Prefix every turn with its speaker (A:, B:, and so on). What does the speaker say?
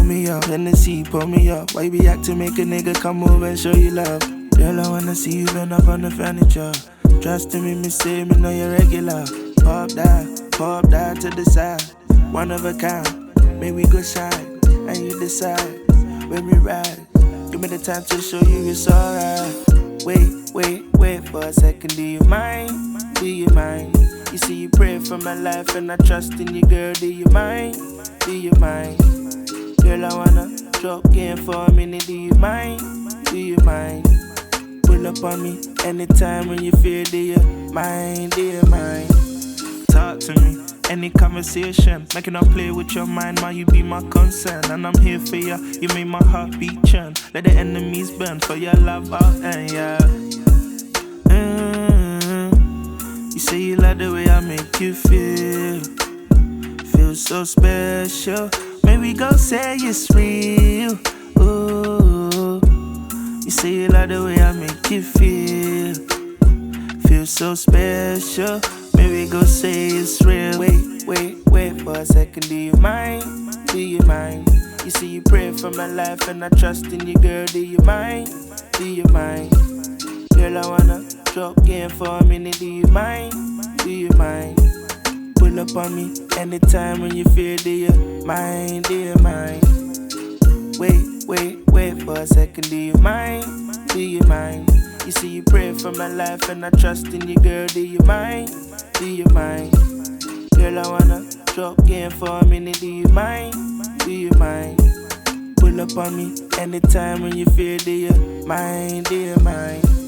A: me up. Hennessy, pull me up. Why you be acting, make a nigga come over and show you love? Girl, I wanna see you bend up on the furniture. Trust in me say me know you're regular. Pop that to the side. One of a kind, make we go side. And you decide when we ride. Give me the time to show you it's alright. Wait for a second, do you mind? Do you mind? You see you pray for my life and I trust in you, girl, do you mind? Do you mind? Girl, I wanna drop game for a minute, do you mind? Do you mind? Pull up on me anytime when you feel, do you mind? Do you mind? Talk to me, any conversation. Making up play with your mind, man, you be my concern. And I'm here for ya, you make my heart beat churn. Let the enemies burn for your love out and yeah. You say you like the way I make you feel. Feel so special. Maybe go say it's real. Ooh. You say you like the way I make you feel. Feel so special. Maybe go say it's real. Wait for a second, do you mind? Do you mind? You see you pray for my life and I trust in you, girl, do you mind? Do you mind? Girl, I wanna drop game for a minute, do you mind? Do you mind? Pull up on me anytime when you feel, do you mind? Do you mind? Wait for a second, do you mind? Do you mind? You see you pray for my life and I trust in you, girl, do you mind? Do you mind? Girl, I wanna drop game for a minute, do you mind? Do you mind? Pull up on me anytime when you feel, do you mind? Do you mind?